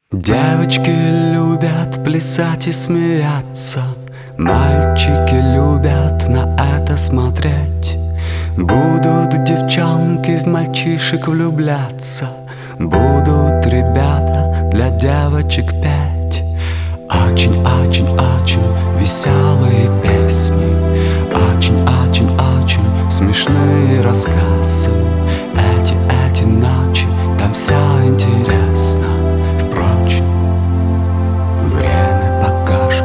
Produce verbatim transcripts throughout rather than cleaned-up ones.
Девочки любят плясать и смеяться, мальчики любят на это смотреть. Будут девчонки в мальчишек влюбляться, будут ребята для девочек петь. Очень-очень-очень веселые песни, очень-очень-очень смешные рассказы. Эти, эти ночи, там все интересно. Впрочем, время покажет.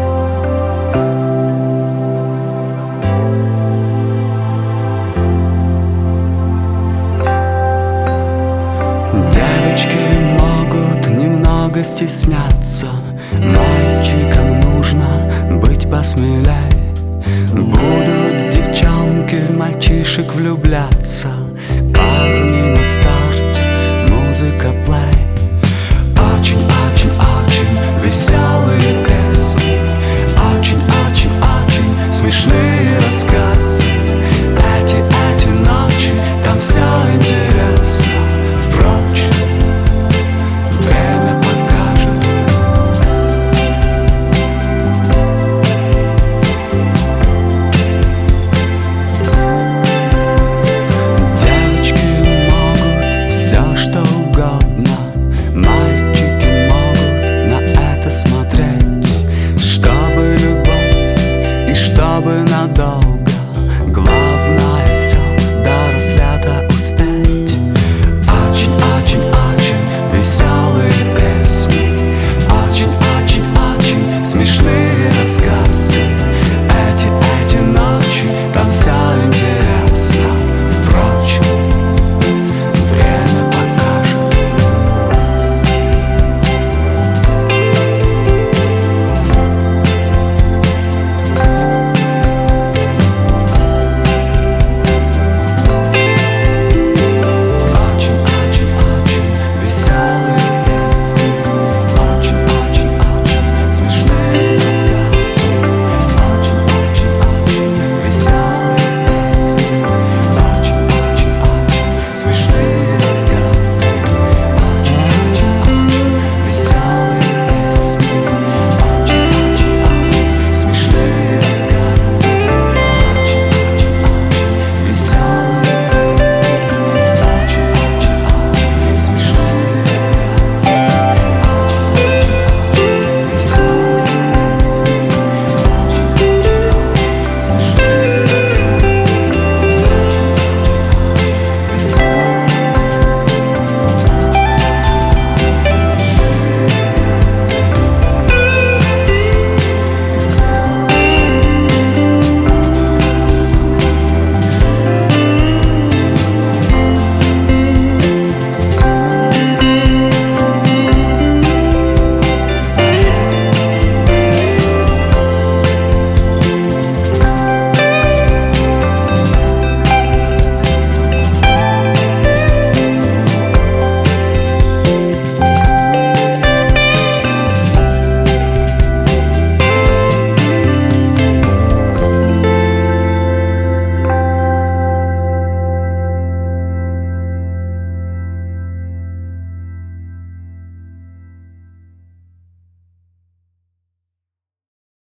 Девочки могут немного стесняться, мальчикам нужно быть посмелей. Будут девчонки в мальчишек влюбляться, парни на старте, музыка плей.